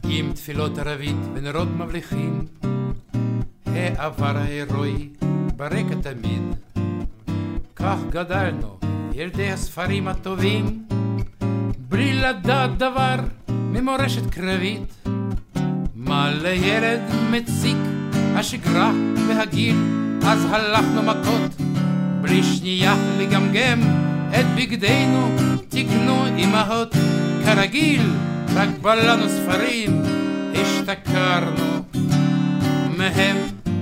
עם תפילות ערבית ונרות מבליחים, העבר ההירואי ברקע תמיד. כך גדלנו, ילדי הספרים הטובים, בלי לדעת דבר ממורשת קרבית. מה לילד מציק השגרה והגיל, אז הלכנו מכות בלי שנייה לגמגם את בגדינו, תקנו אמהות כרגיל, רק בלנו ספרים השתכרנו מהם.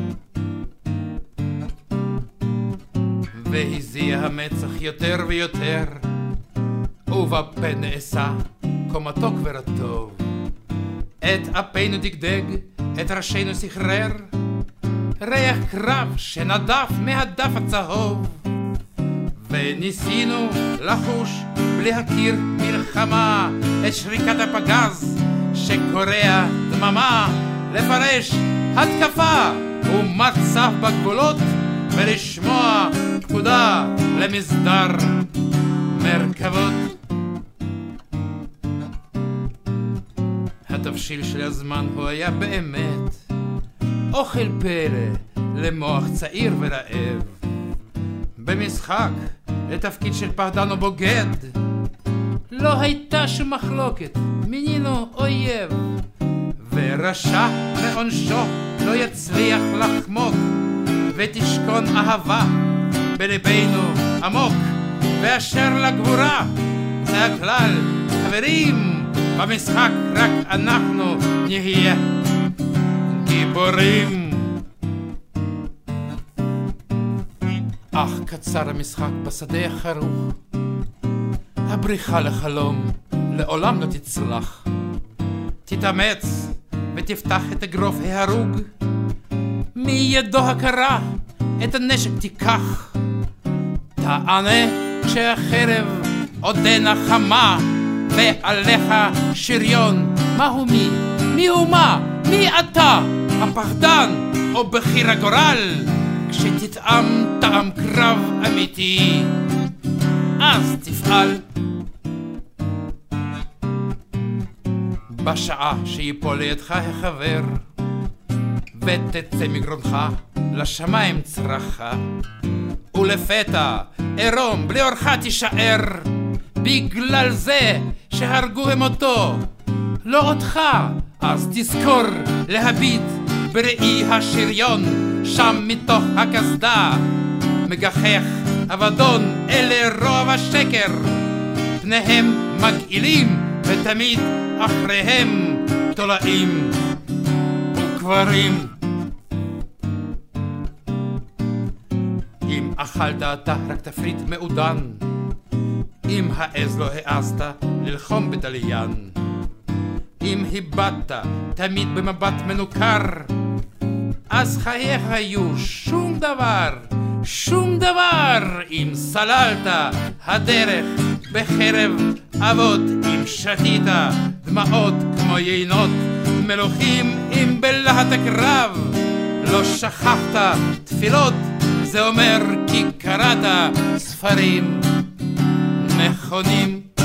והזיע המצח יותר ויותר, ובפה נעשה כה מתוק ורטוב. את אפינו דגדג, את ראשינו סחרר, ריח קרב שנדף מהדף הצהוב. וניסינו לחוש בלי הכיר מלחמה את שריקת הפגז שקורע דממה, לפרש התקפה ומצב בגבולות, ולשמוע פקודה למסדר מרכבות. התבשיל של הזמן הוא היה באמת אוכל פלא למוח צעיר ורעב. במשחק לתפקיד של פחדן או בוגד לא הייתה שום מחלוקת, מינינו אויב. ורשע מעונשו לא יצליח לחמוק, ותשכון אהבה בלבינו עמוק. ואשר לגבורה זה הכלל, חברים, במשחק רק אנחנו נהיה גיבורים. אך קצר המשחק בשדה החרוך, הבריחה לחלום לעולם לא תצלח. תתאמץ ותפתח את אגרוף ההרוג, מידו הקרה את הנשק תיקח. תענה כשהחרב עודנה חמה, ועליך שריון. מהו מי? מי הוא מה? מי אתה? הפחדן או בחיר הגורל? כשתטעם טעם קרב אמיתי, אז תפעל. בשעה שיפול לידך החבר, ותצא מגרונך לשמיים צרחה, ולפתע עירום בלי אורך תישאר, בגלל זה שהרגו הם אותו, לא אותך. אז תזכור להביט בראי השריון, שם מתוך הכסדה מגחך אבדון. אלה רוב השקר, פניהם מגעילים, ותמיד אחריהם תולעים וקברים. אם אכלת אתה רק תפריט מעודן, אם העז לא העזת ללחום בדליין, אם היבדת תמיד במבט מנוכר, אז חייך היו שום דבר, שום דבר. אם סללת הדרך בחרב אבות, אם שתית דמעות כמו יינות מלוכים, אם בלהט הקרב לא שכחת תפילות, זה אומר כי קראת ספרים נכונים.